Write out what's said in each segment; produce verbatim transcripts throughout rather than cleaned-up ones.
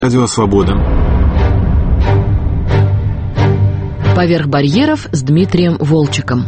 Радио Свобода. «Поверх барьеров» с Дмитрием Волчеком.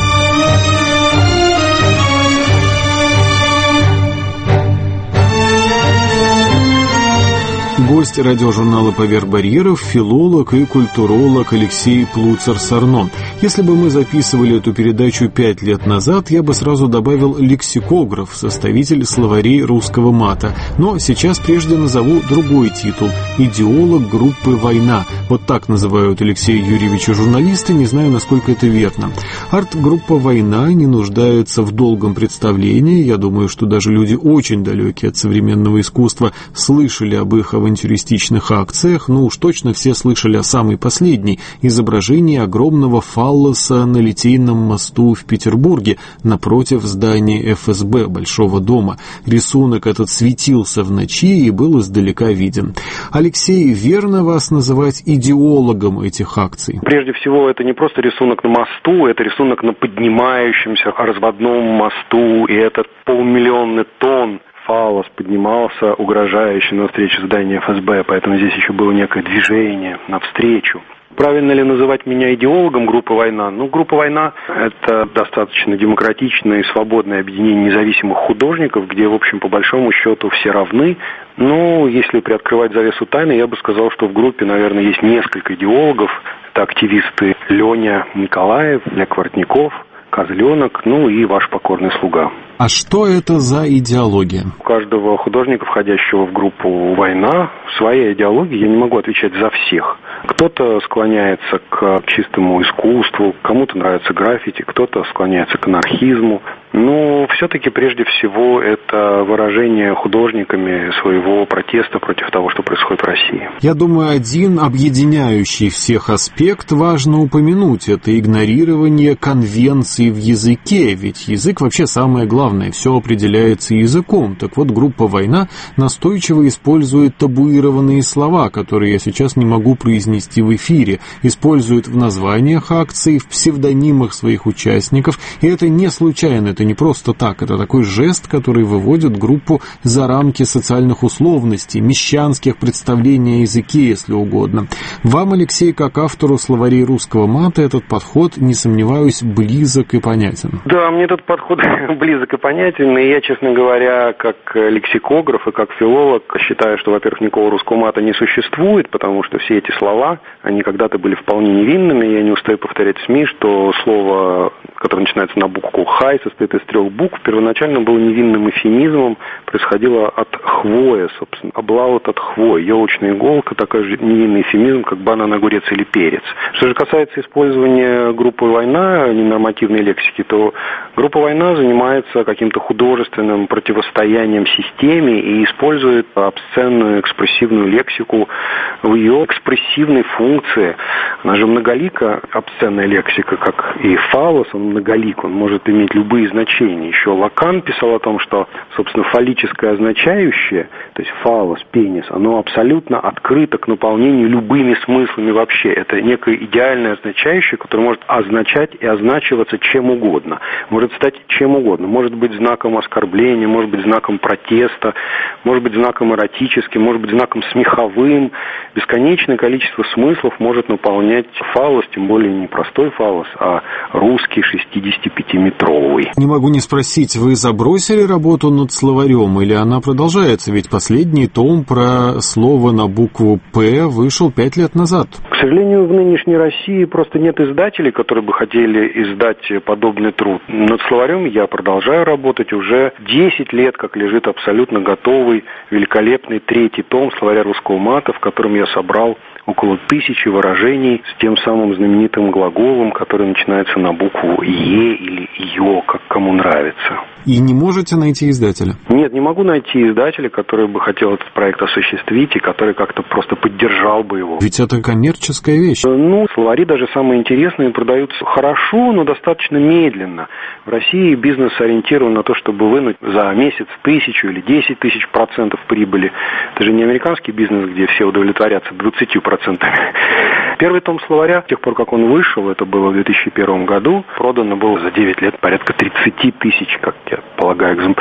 Гость радиожурнала «Поверх барьеров» — филолог и культуролог Алексей Плуцер-Сорно. Если бы мы записывали эту передачу пять лет назад, я бы сразу добавил лексикограф, составитель словарей русского мата. Но сейчас прежде назову другой титул — идеолог группы «Война». Вот так называют Алексея Юрьевича журналисты, не знаю, насколько это верно. Арт-группа «Война» не нуждается в долгом представлении. Я думаю, что даже люди, очень далекие от современного искусства, слышали об их авантюристичных акциях. Ну уж точно все слышали о самой последней — изображении огромного фаллоса на Литейном мосту в Петербурге напротив здания эф эс бэ, Большого дома. Рисунок этот светился в ночи и был издалека виден. Алексей, верно вас называть идеологом этих акций? Прежде всего, это не просто рисунок на мосту, это рисунок на поднимающемся разводном мосту, и это полмиллионный тонн фаллос поднимался угрожающе навстречу зданию эф эс бэ, поэтому здесь еще было некое движение навстречу. Правильно ли называть меня идеологом группы «Война»? Ну, группа «Война» — это достаточно демократичное и свободное объединение независимых художников, где, в общем, по большому счету все равны. Но если приоткрывать завесу тайны, я бы сказал, что в группе, наверное, есть несколько идеологов. Это активисты Леня Николаев, Олег Воротников, Козленок, ну и ваш покорный слуга. А что это за идеология? У каждого художника, входящего в группу «Война», своя идеология, я не могу отвечать за всех. Кто-то склоняется к чистому искусству, кому-то нравится граффити, кто-то склоняется к анархизму. Но все-таки прежде всего это выражение художниками своего протеста против того, что происходит в России. Я думаю, один объединяющий всех аспект важно упомянуть — это игнорирование конвенций в языке, ведь язык вообще самое главное, все определяется языком. Так вот, группа «Война» настойчиво использует табуированные слова, которые я сейчас не могу произнести в эфире, использует в названиях акций, в псевдонимах своих участников, и это не случайно, это не просто так, это такой жест, который выводит группу за рамки социальных условностей, мещанских представлений о языке, если угодно. Вам, Алексей, как автору словарей русского мата, этот подход, не сомневаюсь, близок и понятен. Да, мне этот подход близок и понятен, и я, честно говоря, как лексикограф и как филолог считаю, что, во-первых, никакого русского мата не существует, потому что все эти слова, они когда-то были вполне невинными. Я не устаю повторять в СМИ, что слово, которое начинается на букву «хай», состоит из трех букв, первоначально было невинным эвфемизмом, происходило от хвоя, собственно, облаут от хвои, елочная иголка, такой же невинный эвфемизм, как банан, огурец или перец. Что же касается использования группы «Война», ненормативной лексики, то группа «Война» занимается каким-то художественным противостоянием системе и использует обсценную экспрессивную лексику в ее экспрессивной функции. Она же многолика, обсценная лексика, как и фаллос, он многолик, он может иметь любые значения. Еще Лакан писал о том, что, собственно, фаллическое означающее, то есть фаллос, пенис, оно абсолютно открыто к наполнению любыми смыслами вообще. Это некое идеальное означающее, которое может означать и означиваться чем угодно. Может стать чем угодно. Может быть знаком оскорбления, может быть знаком протеста, может быть знаком эротическим, может быть знаком смеховым. Бесконечное количество смыслов может наполнять фаллос, тем более не простой фаллос, а русский шестидесятипятиметровый. Не могу не спросить, вы забросили работу над словарем или она продолжается? Ведь последний том про слово на букву «П» вышел пять лет назад. К сожалению, в нынешней России просто нет издателей, которые бы хотели издать подобный труд. Над словарем я продолжаю работать уже десять лет, как лежит абсолютно готовый, великолепный третий том словаря русского мата, в котором я собрал около тысячи выражений с тем самым знаменитым глаголом, который начинается на букву «е» или «ё», как кому нравится. И не можете найти издателя? Нет, не могу найти издателя, который бы хотел этот проект осуществить и который как-то просто поддержал бы его. Ведь это коммерческая вещь. Ну, словари даже самые интересные продаются хорошо, но достаточно медленно. В России бизнес ориентирован на то, чтобы вынуть за месяц тысячу или десять тысяч процентов прибыли. Это же не американский бизнес, где все удовлетворятся двадцатью процентами. Первый том словаря, с тех пор, как он вышел, это было в две тысячи первом году, продано было за девять лет порядка тридцать тысяч, как я полагаю, экземпляров.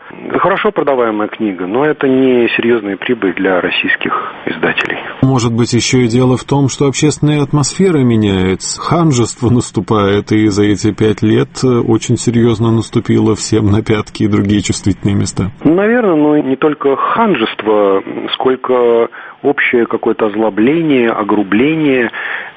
Хорошо продаваемая книга, но это не серьезная прибыль для российских издателей. Может быть, еще и дело в том, что общественная атмосфера меняется, ханжество наступает, и за эти пять лет очень серьезно наступило всем на пятки и другие чувствительные места. Наверное, но не только ханжество, сколько общее какое-то озлобление, огрубление,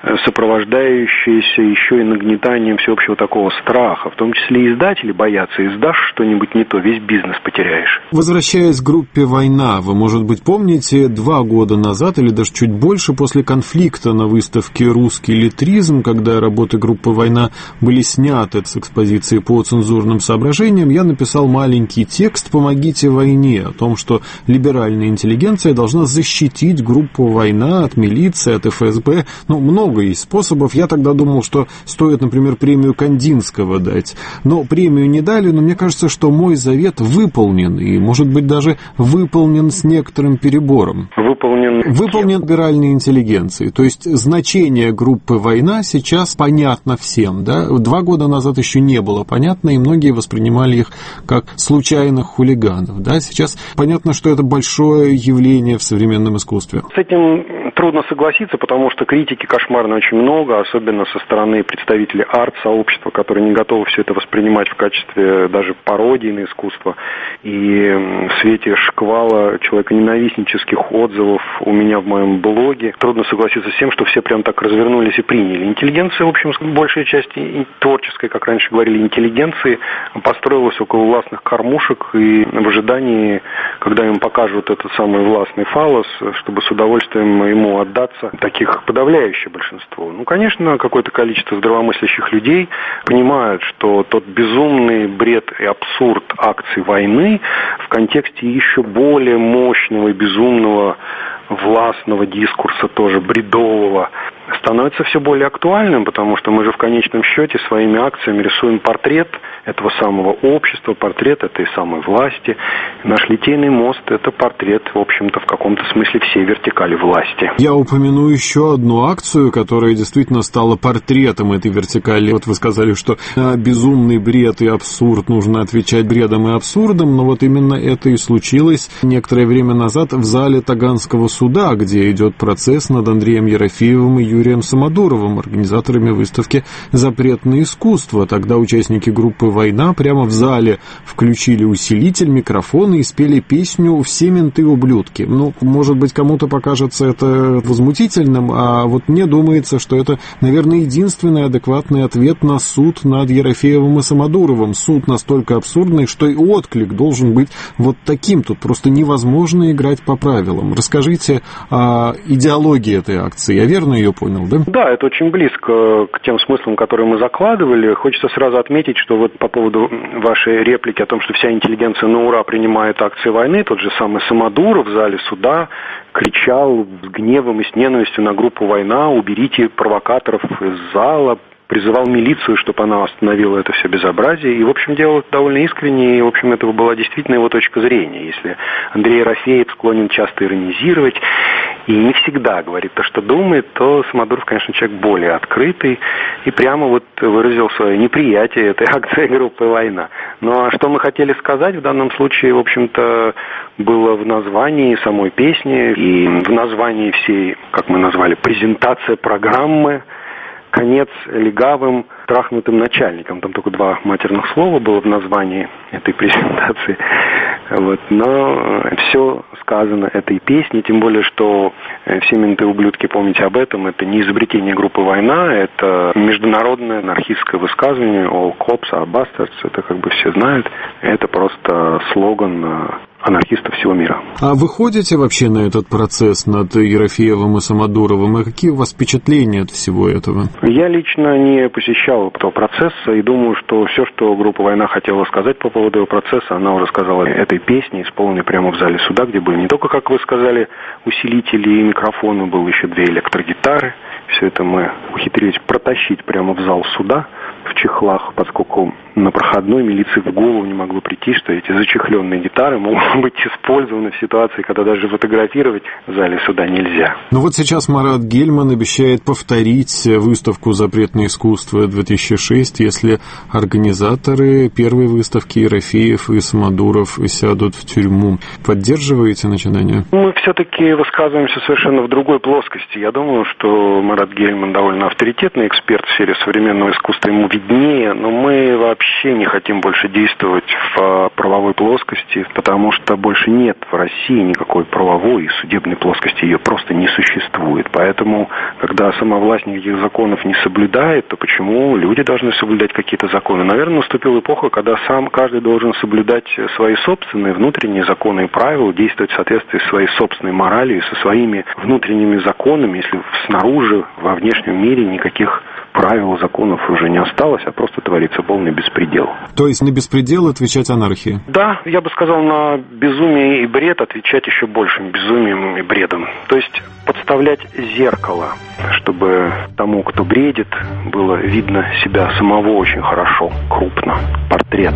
сопровождающееся еще и нагнетанием всеобщего такого страха. В том числе и издатели боятся, издашь что-нибудь не то, весь бизнес потеряешь. Возвращаясь к группе «Война», вы, может быть, помните, два года назад, или даже чуть больше, после конфликта на выставке «Русский литризм», когда работы группы «Война» были сняты с экспозиции по цензурным соображениям, я написал маленький текст «Помогите войне», о том, что либеральная интеллигенция должна защитить группу «Война» от милиции, от эф эс бэ. Ну, много есть способов. Я тогда думал, что стоит, например, премию Кандинского дать. Но премию не дали, но мне кажется, что мой завет выполнен. И, может быть, даже выполнен с некоторым перебором. Выполнен... Выполнен либеральной интеллигенцией. То есть значение группы «Война» сейчас понятно всем. Да? Два года назад еще не было понятно, и многие воспринимали их как случайных хулиганов. Да? Сейчас понятно, что это большое явление в современном искусстве. С этим трудно согласиться, потому что критики кошмарно очень много, особенно со стороны представителей арт-сообщества, которые не готовы все это воспринимать в качестве даже пародии на искусство. И в свете шквала человеконенавистнических отзывов у меня в моем блоге трудно согласиться с тем, что все прям так развернулись и приняли. Интеллигенция, в общем, большая часть творческой, как раньше говорили, интеллигенции, построилась около властных кормушек и в ожидании, когда им покажут этот самый властный фаллос, чтобы с удовольствием ему отдаться, таких подавляющее большинство. Ну, конечно, какое-то количество здравомыслящих людей понимают, что тот безумный бред и абсурд акций войны в контексте еще более мощного и безумного властного дискурса, тоже бредового, становится все более актуальным, потому что мы же в конечном счете своими акциями рисуем портрет этого самого общества, портрет этой самой власти. Наш Литейный мост – это портрет, в общем-то, в каком-то смысле всей вертикали власти. Я упомяну еще одну акцию, которая действительно стала портретом этой вертикали. Вот вы сказали, что на безумный бред и абсурд нужно отвечать бредом и абсурдом, но вот именно это и случилось некоторое время назад в зале Таганского суда, где идет процесс над Андреем Ерофеевым и Юрием Самодуровым, организаторами выставки «Запретное искусство». Тогда участники группы «Война» прямо в зале включили усилитель, микрофон и спели песню «Все менты ублюдки». Ну, может быть, кому-то покажется это возмутительным, а вот мне думается, что это, наверное, единственный адекватный ответ на суд над Ерофеевым и Самодуровым. Суд настолько абсурдный, что и отклик должен быть вот таким. Тут просто невозможно играть по правилам. Расскажите о идеологии этой акции. Я верно ее понял, да? Да, это очень близко к тем смыслам, которые мы закладывали. Хочется сразу отметить, что вот по поводу вашей реплики о том, что вся интеллигенция на ура принимает акции войны, тот же самый Самодуров в зале суда кричал с гневом и с ненавистью на группу «Война», уберите провокаторов из зала, призывал милицию, чтобы она остановила это все безобразие. И, в общем, делал это довольно искренне, и, в общем, это была действительно его точка зрения. Если Андрей Ерофеев склонен часто иронизировать и не всегда говорит то, что думает, то Самодуров, конечно, человек более открытый и прямо вот выразил свое неприятие этой акции группы «Война». Ну, а что мы хотели сказать в данном случае, в общем-то, было в названии самой песни и в названии всей, как мы назвали, презентация программы «Конец легавым, трахнутым начальникам». Там только два матерных слова было в названии этой презентации. Вот. Но все сказано этой песней, тем более, что «Все менты ублюдки», помните об этом, это не изобретение группы «Война», это международное анархистское высказывание «All cops are bastards», это как бы все знают, это просто слоган анархистов всего мира. А вы ходите вообще на этот процесс над Ерофеевым и Самодуровым? И какие у вас впечатления от всего этого? Я лично не посещал этого процесса и думаю, что все, что группа «Война» хотела сказать по поводу этого процесса, она уже сказала этой песне, исполненной прямо в зале суда, где были не только, как вы сказали, усилители и микрофоны, было еще две электрогитары. Все это мы ухитрились протащить прямо в зал суда, в чехлах, поскольку на проходной милиции в голову не могло прийти, что эти зачехленные гитары могут быть использованы в ситуации, когда даже фотографировать в зале суда нельзя. Ну вот сейчас Марат Гельман обещает повторить выставку «Запретное искусство-две тысячи шесть», если организаторы первой выставки Ерофеев и Самодуров сядут в тюрьму. Поддерживаете начинание? Мы все-таки высказываемся совершенно в другой плоскости. Я думаю, что Марат Гельман довольно авторитетный эксперт в сфере современного искусства, ему виднее, но мы вообще не хотим больше действовать в правовой плоскости, потому что больше нет в России никакой правовой и судебной плоскости, ее просто не существует. Поэтому, когда самовласть никаких законов не соблюдает, то почему люди должны соблюдать какие-то законы? Наверное, наступила эпоха, когда сам каждый должен соблюдать свои собственные внутренние законы и правила, действовать в соответствии с своей собственной моралью, со своими внутренними законами, если снаружи, во внешнем мире никаких правил, законов уже не осталось, а просто творится полный беспредел. То есть на беспредел отвечать анархии? Да, я бы сказал, на безумие и бред отвечать еще большим безумием и бредом. То есть подставлять зеркало, чтобы тому, кто бредит, было видно себя самого очень хорошо, крупно. Портрет.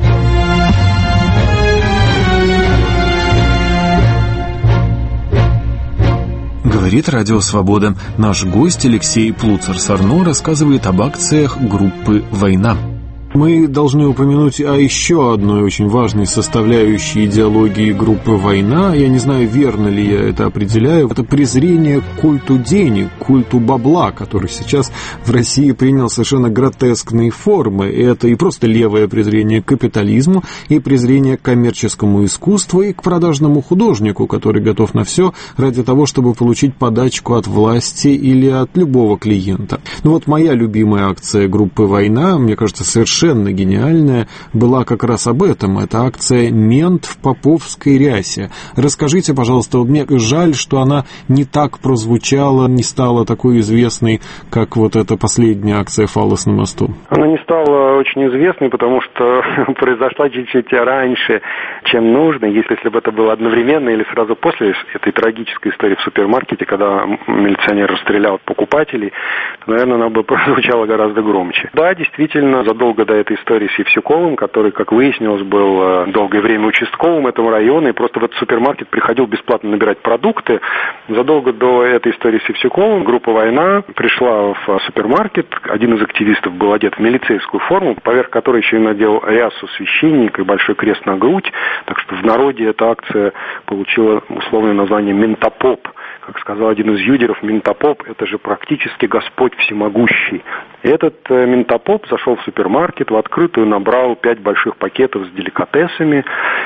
Говорит Радио Свобода. Наш гость Алексей Плуцар-Сарно рассказывает об акциях группы «Война». Мы должны упомянуть о еще одной очень важной составляющей идеологии группы «Война». Я не знаю, верно ли я это определяю. Это презрение к культу денег, к культу бабла, который сейчас в России принял совершенно гротескные формы. Это и просто левое презрение к капитализму, и презрение к коммерческому искусству, и к продажному художнику, который готов на все ради того, чтобы получить подачку от власти или от любого клиента. Ну вот моя любимая акция группы «Война», мне кажется, совершенно совершенно гениальная, была как раз об этом. Это акция «Мент в поповской рясе». Расскажите, пожалуйста, вот мне жаль, что она не так прозвучала, не стала такой известной, как вот эта последняя акция «Фаллос на мосту». Она не стала очень известной, потому что произошла чуть-чуть раньше, чем нужно. Если, если бы это было одновременно или сразу после этой трагической истории в супермаркете, когда милиционер расстрелял покупателей, то, наверное, она бы прозвучала гораздо громче. Да, действительно, задолго до этой истории с Евсюковым, который, как выяснилось, был долгое время участковым этого района и просто в этот супермаркет приходил бесплатно набирать продукты. Задолго до этой истории с Евсюковым группа «Война» пришла в супермаркет. Один из активистов был одет в милицейскую форму, поверх которой еще и надел рясу священника и большой крест на грудь. Так что в народе эта акция получила условное название «Ментопоп». Как сказал один из юдеров, ментопоп – это же практически Господь всемогущий. И этот э, ментопоп зашел в супермаркет, в открытую набрал пять больших пакетов с деликатесами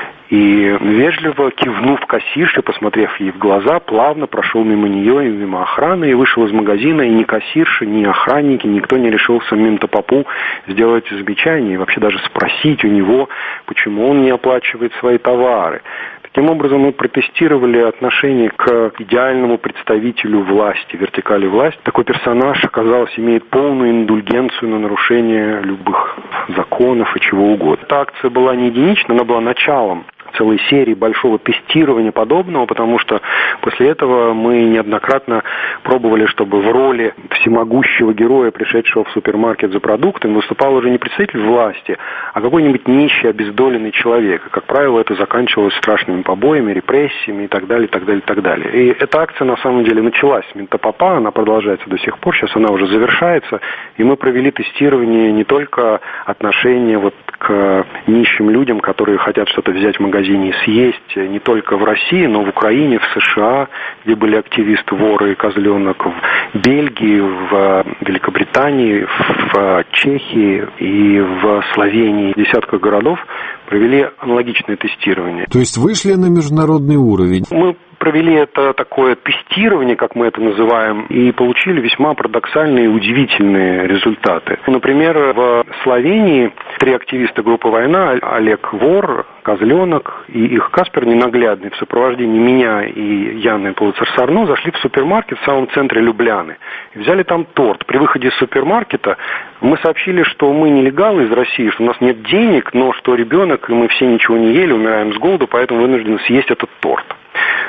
и, вежливо кивнув кассирше, посмотрев ей в глаза, плавно прошел мимо нее и мимо охраны и вышел из магазина. И ни кассирша, ни охранники, никто не решился ментопопу сделать замечание и вообще даже спросить у него, почему он не оплачивает свои товары. Таким образом, мы протестировали отношение к идеальному представителю власти, вертикали власти. Такой персонаж, оказалось, имеет полную индульгенцию на нарушение любых законов и чего угодно. Эта акция была не единична, она была началом целой серии большого тестирования подобного, потому что после этого мы неоднократно пробовали, чтобы в роли всемогущего героя, пришедшего в супермаркет за продуктами, выступал уже не представитель власти, а какой-нибудь нищий, обездоленный человек. И, как правило, это заканчивалось страшными побоями, репрессиями и так далее, и так далее, и так далее. И эта акция, на самом деле, началась с ментопопа, она продолжается до сих пор, сейчас она уже завершается, и мы провели тестирование не только отношения вот к нищим людям, которые хотят что-то взять в магазине и съесть, не только в России, но в Украине, в США, где были активисты, воры и козленок, в Бельгии, в Великобритании, в Чехии и в Словении, в десятках городов провели аналогичное тестирование. То есть вышли на международный уровень? Мы провели это такое тестирование, как мы это называем, и получили весьма парадоксальные и удивительные результаты. Например, в Словении три активиста группы «Война», Олег Вор, Козленок и их Каспер Ненаглядный, в сопровождении меня и Яны Плуцар-Сарно, зашли в супермаркет в самом центре Любляны и взяли там торт. При выходе из супермаркета мы сообщили, что мы нелегалы из России, что у нас нет денег, но что ребенок, и мы все ничего не ели, умираем с голоду, поэтому вынуждены съесть этот торт.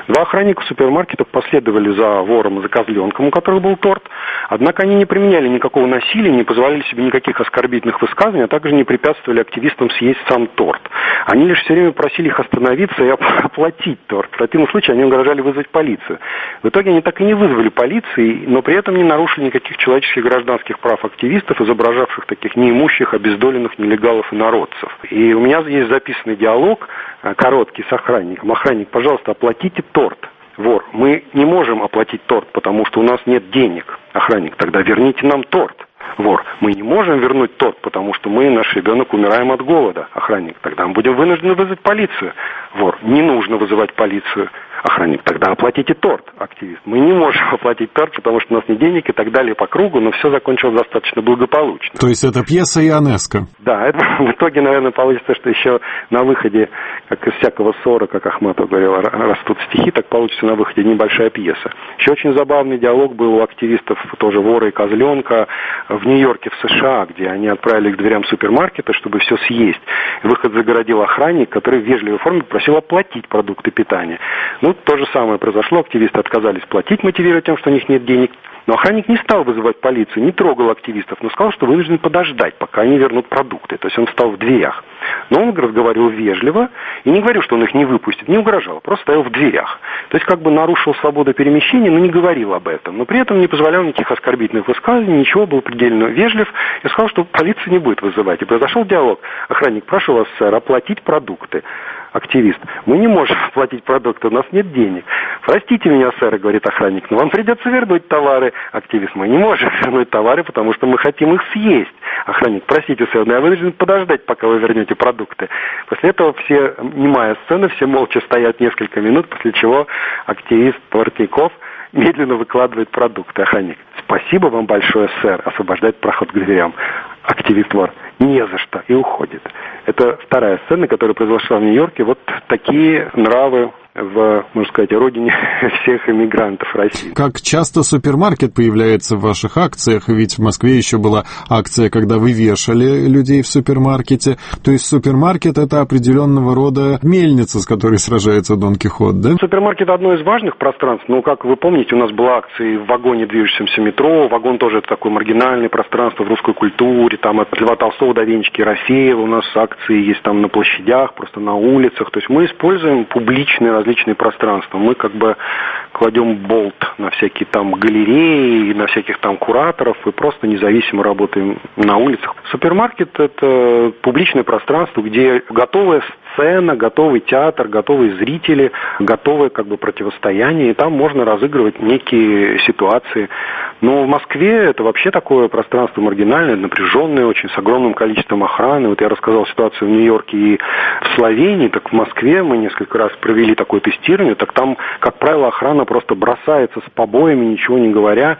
Два охранника супермаркетов последовали за вором и за козленком, у которых был торт. Однако они не применяли никакого насилия, не позволяли себе никаких оскорбительных высказываний, а также не препятствовали активистам съесть сам торт. Они лишь все время просили их остановиться и оплатить торт. В противном случае они угрожали вызвать полицию. В итоге они так и не вызвали полиции, но при этом не нарушили никаких человеческих и гражданских прав активистов, изображавших таких неимущих, обездоленных нелегалов и народцев. И у меня есть записанный диалог, короткий, с охранником. Охранник, пожалуйста, оплатите торт. Вор, мы не можем оплатить торт, потому что у нас нет денег. Охранник, тогда верните нам торт. Вор, мы не можем вернуть торт, потому что мы, наш ребенок, умираем от голода. Охранник, тогда мы будем вынуждены вызвать полицию. Вор, не нужно вызывать полицию. Охранник, тогда оплатите торт. Активист, мы не можем оплатить торт, потому что у нас нет денег и так далее по кругу, но все закончилось достаточно благополучно. То есть это пьеса Ионеско? Да, это в итоге, наверное, получится, что еще на выходе, как из всякого ссора, как Ахматов говорил, растут стихи, так получится на выходе небольшая пьеса. Еще очень забавный диалог был у активистов, тоже вора и козленка, в Нью-Йорке, в США, где они отправили к дверям супермаркета, чтобы все съесть. Выход загородил охранник, который в вежливой форме просил оплатить продукты питания. Ну, то же самое произошло, активисты отказались платить, мотивируя тем, что у них нет денег. Но охранник не стал вызывать полицию, не трогал активистов, но сказал, что вынужден подождать, пока они вернут продукты. То есть он встал в дверях. Но он разговаривал вежливо и не говорил, что он их не выпустит, не угрожал, просто стоял в дверях. То есть как бы нарушил свободу перемещения, но не говорил об этом. Но при этом не позволял никаких оскорбительных высказываний, ничего, был предельно вежлив и сказал, что полиция не будет вызывать. И произошел диалог. Охранник, прошу вас, сэр, оплатить продукты. Активист, мы не можем оплатить продукты, у нас нет денег. Простите меня, сэр, говорит охранник, но вам придется вернуть товары. Активист, мы не можем вернуть товары, потому что мы хотим их съесть. Охранник, простите, сэр, но я вынужден подождать, пока вы вернете продукты. После этого все, немая сцена, все молча стоят несколько минут, после чего активист Воротников медленно выкладывает продукты. Охранник, спасибо вам большое, сэр, освобождает проход к дверям. Активист вор, не за что, и уходит. Это вторая сцена, которая произошла в Нью-Йорке. Вот такие нравы в, можно сказать, родине всех иммигрантов России. Как часто супермаркет появляется в ваших акциях? Ведь в Москве еще была акция, когда вы вешали людей в супермаркете. То есть супермаркет — это определенного рода мельница, с которой сражается Дон Кихот, да? Супермаркет — одно из важных пространств. Но, как вы помните, у нас была акция в вагоне, движущемся метро. Вагон тоже это такое маргинальное пространство в русской культуре. Там от Льва Толстого до Венечки Ерофеева. У нас акции есть там на площадях, просто на улицах. То есть мы используем публичные различные пространства. Мы как бы кладем болт на всякие там галереи, на всяких там кураторов и просто независимо работаем на улицах. Супермаркет — это публичное пространство, где готовая сцена, готовый театр, готовые зрители, готовое как бы противостояние, и там можно разыгрывать некие ситуации. Но в Москве это вообще такое пространство маргинальное, напряженное очень, с огромным количеством охраны. Вот я рассказал ситуацию в Нью-Йорке и в Словении, так в Москве мы несколько раз провели такое тестирование, так там, как правило, охрана просто бросается с побоями, ничего не говоря.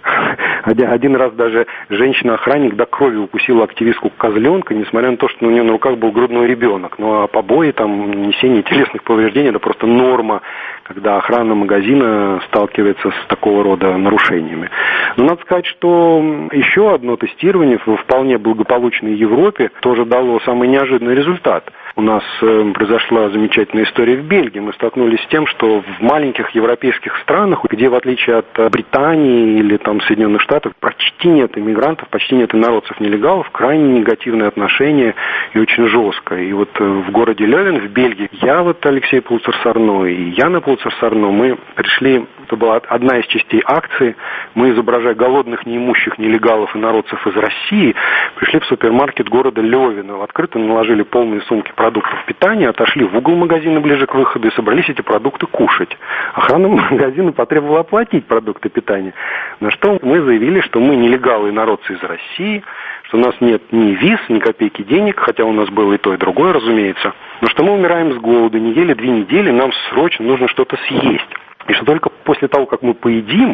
Один раз даже женщина-охранник до крови укусила активистку козленка, несмотря на то, что у нее на руках был грудной ребенок. Но побои, там, нанесение телесных повреждений — это просто норма, когда охрана магазина сталкивается с такого рода нарушениями. Но надо сказать, что еще одно тестирование в вполне благополучной Европе тоже дало самый неожиданный результат. У нас э, произошла замечательная история в Бельгии. Мы столкнулись с тем, что в маленьких европейских странах, где в отличие от Британии или там Соединенных Штатов почти нет иммигрантов, почти нет инородцев-нелегалов, крайне негативное отношение и очень жесткое. И вот э, в городе Лёвен, в Бельгии, я вот Алексей Плуцер-Сарно и Яна Плуцер-Сарно, мы пришли, это была одна из частей акции, мы, изображая голодных, неимущих нелегалов и народцев из России, пришли в супермаркет города Лёвена, в открыто наложили полные сумки продуктов питания, отошли в угол магазина ближе к выходу и собрались эти продукты кушать. Охрана магазина потребовала оплатить продукты питания. На что мы заявили, что мы нелегалы и народцы из России, что у нас нет ни виз, ни копейки денег, хотя у нас было и то, и другое, разумеется, но что мы умираем с голоду, недели, две недели, нам срочно нужно что-то съесть. И что только после того, как мы поедим,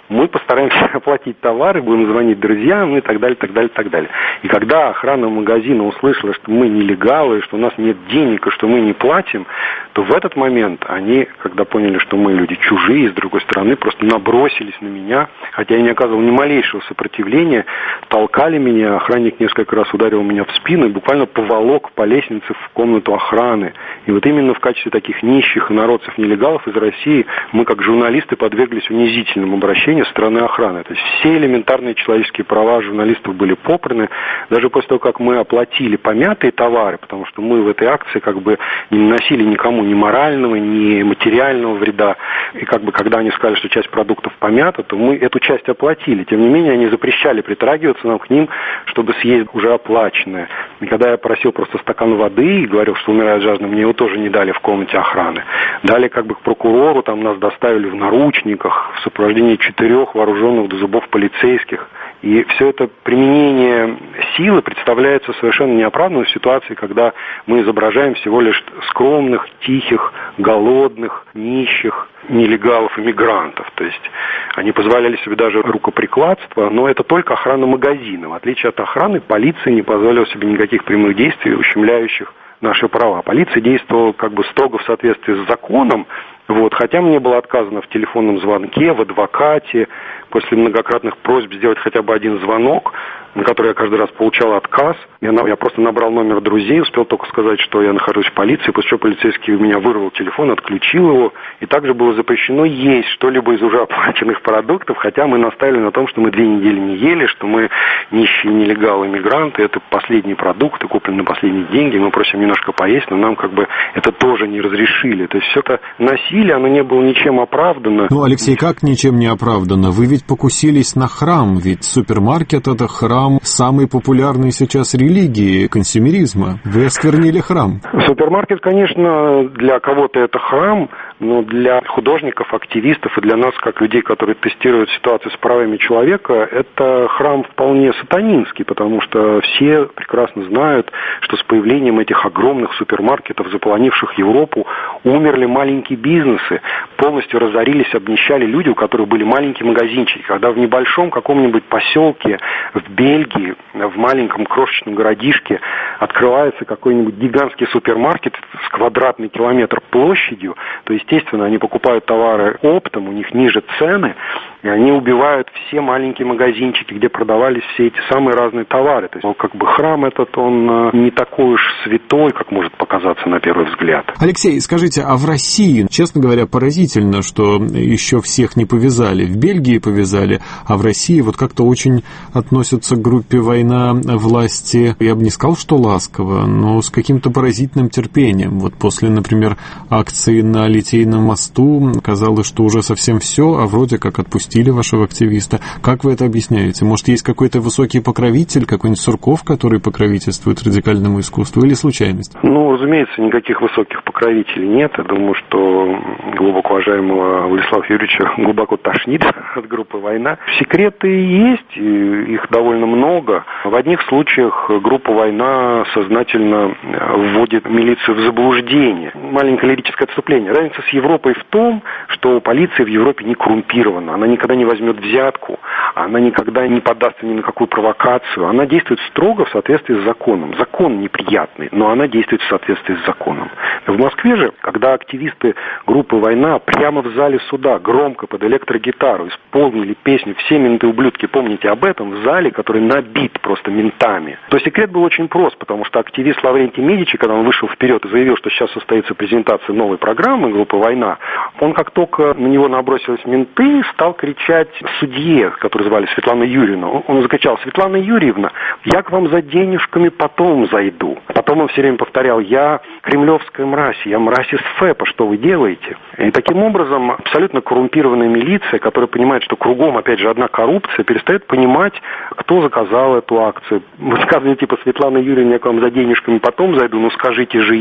мы постараемся оплатить товары, будем звонить друзьям, ну и так далее, так далее, так далее. И когда охрана магазина услышала, что мы нелегалы, что у нас нет денег и что мы не платим, то в этот момент они, когда поняли, что мы люди чужие, с другой стороны, просто набросились на меня, хотя я не оказывал ни малейшего сопротивления, толкали меня, охранник несколько раз ударил меня в спину и буквально поволок по лестнице в комнату охраны. И вот именно в качестве таких нищих инородцев-нелегалов из России мы, как журналисты, подверглись унизительному обращению со стороны охраны. То есть все элементарные человеческие права журналистов были попраны. Даже после того, как мы оплатили помятые товары, потому что мы в этой акции как бы не наносили никому ни морального, ни материального вреда. И как бы когда они сказали, что часть продуктов помята, то мы эту часть оплатили. Тем не менее, они запрещали притрагиваться нам к ним, чтобы съесть уже оплаченное. И когда я просил просто стакан воды и говорил, что умирает жажда, мне его тоже не дали в комнате охраны. Дали как бы к прокурору, там нас доставили в наручниках в сопровождении четырех вооруженных до зубов полицейских. И все это применение силы представляется совершенно неоправданной в ситуации, когда мы изображаем всего лишь скромных, тихих, голодных, нищих, нелегалов, иммигрантов. То есть они позволяли себе даже рукоприкладство, но это только охрана магазина. В отличие от охраны, полиция не позволяла себе никаких прямых действий, ущемляющих наши права. Полиция действовала как бы строго в соответствии с законом, вот, хотя мне было отказано в телефонном звонке, в адвокате, после многократных просьб сделать хотя бы один звонок, на который я каждый раз получал отказ. Я, я просто набрал номер друзей, успел только сказать, что я нахожусь в полиции, после чего полицейский у меня вырвал телефон, отключил его. И также было запрещено есть что-либо из уже оплаченных продуктов, хотя мы настаивали на том, что мы две недели не ели, что мы нищие нелегалы, мигранты, это последние продукты, куплены на последние деньги, мы просим немножко поесть, но нам как бы это тоже не разрешили. То есть все это насилие, оно не было ничем оправдано. Ну, Алексей, как ничем не оправдано? Вы ведь покусились на храм, ведь супермаркет — это храм самой популярной сейчас религии, консюмеризма. Вы осквернили храм. Супермаркет, конечно, для кого-то это храм, но для художников, активистов и для нас, как людей, которые тестируют ситуацию с правами человека, это храм вполне сатанинский, потому что все прекрасно знают, что с появлением этих огромных супермаркетов, заполонивших Европу, умерли маленькие бизнесы, полностью разорились, обнищали люди, у которых были маленькие магазинчики. Когда в небольшом каком-нибудь поселке в Бельгии, в маленьком крошечном городишке открывается какой-нибудь гигантский супермаркет с квадратный километр площадью, то, естественно, они покупают товары оптом, у них ниже цены, и они убивают все маленькие магазинчики, где продавались все эти самые разные товары. То есть, ну, как бы храм этот, он не такой уж святой, как может показаться на первый взгляд. Алексей, скажите, а в России, честно говоря, поразительно, что еще всех не повязали. В Бельгии повязали, а в России вот как-то очень относятся к группе «Война» власти, я бы не сказал, что ласково, но с каким-то поразительным терпением. Вот после, например, акции на Литейном мосту казалось, что уже совсем все, а вроде как отпустили вашего активиста. Как вы это объясняете? Может, есть какой-то высокий покровитель, какой-нибудь Сурков, который покровительствует радикальному искусству, или случайность? Ну, разумеется, никаких высоких покровителей нет. Я думаю, что глубоко уважаемого Владислава Юрьевича глубоко тошнит от группы «Война». Секреты есть, их довольно много. В одних случаях группа «Война» сознательно вводит милицию в заблуждение. Маленькое лирическое отступление. Разница с Европой в том, что полиция в Европе не коррумпирована. Она никогда не возьмет взятку, она никогда не поддастся ни на какую провокацию. Она действует строго в соответствии с законом. Закон неприятный, но она действует в соответствии с законом. В Москве же, когда активисты группы «Война» прямо в зале суда громко под электрогитару исполнили песню «Все менты ублюдки», помните об этом, в зале, который набит просто ментами, то секрет был очень прост, потому что активист Лаврентий Медичи, когда он вышел вперед и заявил, что сейчас состоится презентация новой программы группы «Война», он как только на него набросились менты, стал кричать судье, которую звали Светлана Юрьевна. Он закричал: «Светлана Юрьевна, я к вам за денежками потом зайду». Потом он все время повторял: «Я кремлевская мразь, я мразь из ФЭПа, что вы делаете?» И таким образом абсолютно коррумпированная милиция, которая понимает, что кругом, опять же, одна коррупция, перестает понимать, кто заказал эту акцию. Вы сказали, типа: «Светлана Юрьевна, я к вам за денежками потом зайду», ну скажите же им.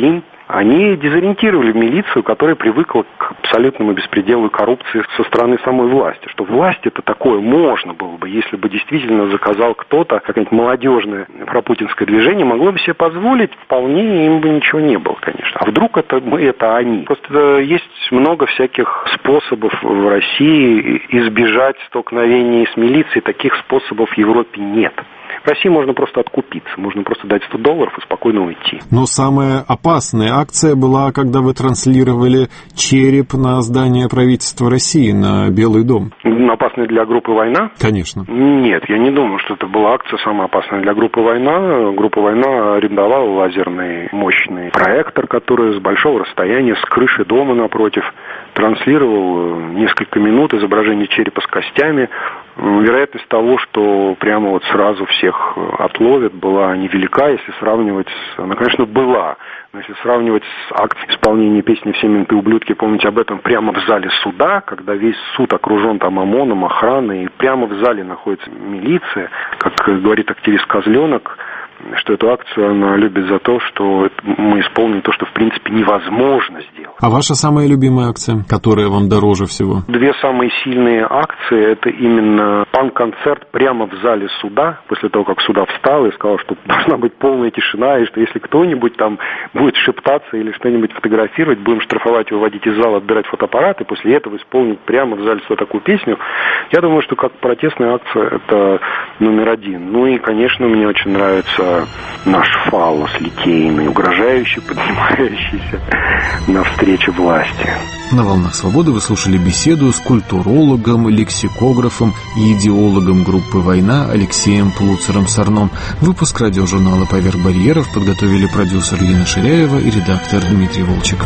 они дезориентировали милицию, которая привыкла к абсолютному беспределу и коррупции со стороны самой власти. Что власть это такое можно было бы, если бы действительно заказал кто-то, какое-нибудь молодежное пропутинское движение, могло бы себе позволить, вполне им бы ничего не было, конечно. А вдруг это мы, это они? Просто есть много всяких способов в России избежать столкновений с милицией, таких способов в Европе нет. В России можно просто откупиться, можно просто дать сто долларов и спокойно уйти. Но самая опасная акция была, когда вы транслировали череп на здание правительства России, на Белый дом. Опасная для группы «Война»? Конечно. Нет, я не думаю, что это была акция самая опасная для группы «Война». Группа «Война» арендовала лазерный мощный проектор, который с большого расстояния, с крыши дома напротив, транслировал несколько минут изображение черепа с костями. Вероятность того, что прямо вот сразу всех отловят, была невелика, если сравнивать с... Она, конечно, была, но если сравнивать с акцией исполнения песни «Все менты ублюдки», помните об этом прямо в зале суда, когда весь суд окружен там ОМОНом, охраной, и прямо в зале находится милиция, как говорит активист Козленок, что эту акцию она любит за то, что мы исполним то, что в принципе невозможно сделать. А ваша самая любимая акция, которая вам дороже всего? Две самые сильные акции, это именно панк-концерт прямо в зале суда, после того, как суда встал и сказал, что должна быть полная тишина, и что если кто-нибудь там будет шептаться или что-нибудь фотографировать, будем штрафовать его, вводить из зала, отбирать фотоаппарат, и после этого исполнить прямо в зале суда такую песню. Я думаю, что как протестная акция это номер один. Ну и, конечно, мне очень нравится наш фаллос литейный, угрожающий, поднимающийся навстречу власти. На «Волнах свободы» вы слушали беседу с культурологом, лексикографом и идеологом группы «Война» Алексеем Плуцером-Сарном. Выпуск радиожурнала «Поверх барьеров» подготовили продюсер Лена Ширяева и редактор Дмитрий Волчек.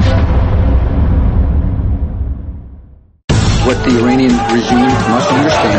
What the Iranian regime must understand